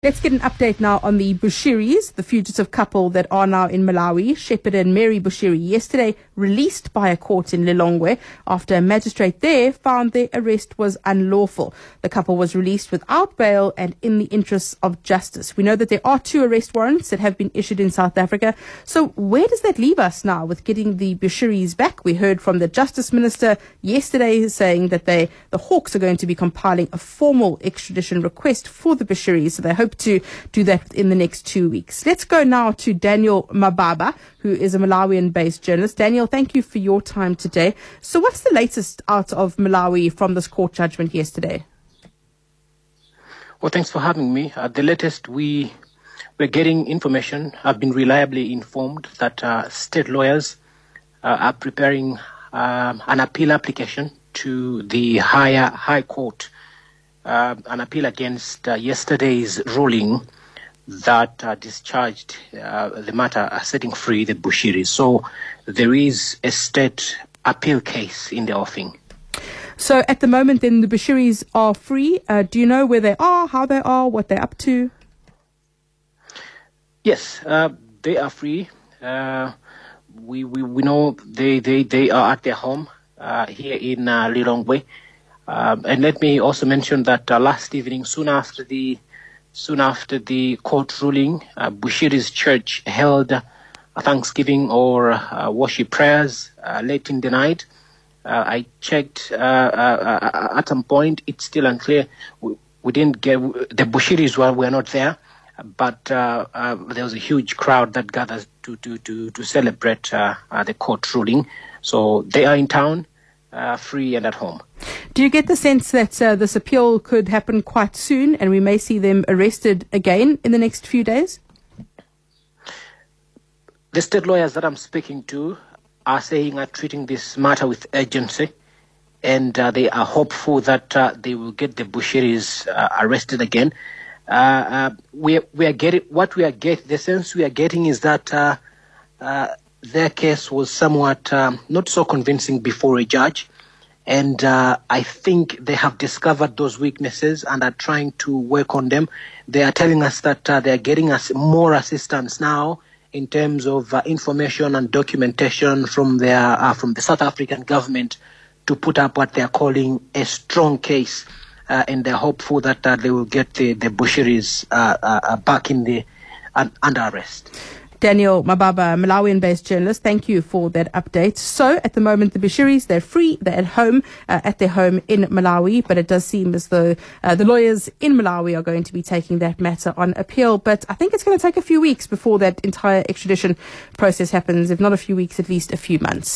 Let's get an update now on the Bushiris, the fugitive couple that are now in Malawi. Shepherd and Mary Bushiri, yesterday released by a court in Lilongwe after a magistrate there found their arrest was unlawful. The couple was released without bail and in the interests of justice. We know that there are 2 arrest warrants that have been issued in South Africa. So where does that leave us now with getting the Bushiris back? We heard from the Justice Minister yesterday saying that the Hawks are going to be compiling a formal extradition request for the Bushiris. So they hope to do that in the next 2 weeks. Let's go now to Daniel Mababa, who is a Malawian-based journalist. Daniel, thank you for your time today. So what's the latest out of Malawi from this court judgment yesterday? Well, thanks for having me. The latest, we're getting information. I've been reliably informed that state lawyers are preparing an appeal application to the High Court, an appeal against yesterday's ruling that discharged the matter, setting free the Bushiris. So there is a state appeal case in the offing. So at the moment, then, the Bushiris are free. Do you know where they are, how they are, what they're up to? Yes, they are free. We know they are at their home here in Lilongwe. And let me also mention that last evening, soon after the court ruling, Bushiri's church held a Thanksgiving or worship prayers late in the night. I checked at some point. It's still unclear. We didn't get the Bushiris were not there, but there was a huge crowd that gathered to celebrate the court ruling. So they are in town, free and at home. Do you get the sense that this appeal could happen quite soon and we may see them arrested again in the next few days? The state lawyers that I'm speaking to are saying are treating this matter with urgency, and they are hopeful that they will get the Bushiris arrested again. The sense we are getting is that their case was somewhat not so convincing before a judge. And I think they have discovered those weaknesses and are trying to work on them. They are telling us that they are getting us more assistance now in terms of information and documentation from the South African government to put up what they are calling a strong case. And they're hopeful that they will get the Bushiris back under arrest. Daniel Mababa, Malawian-based journalist, thank you for that update. So, at the moment, the Bushiris, they're free, they're at home, at their home in Malawi, but it does seem as though the lawyers in Malawi are going to be taking that matter on appeal. But I think it's going to take a few weeks before that entire extradition process happens, if not a few weeks, at least a few months.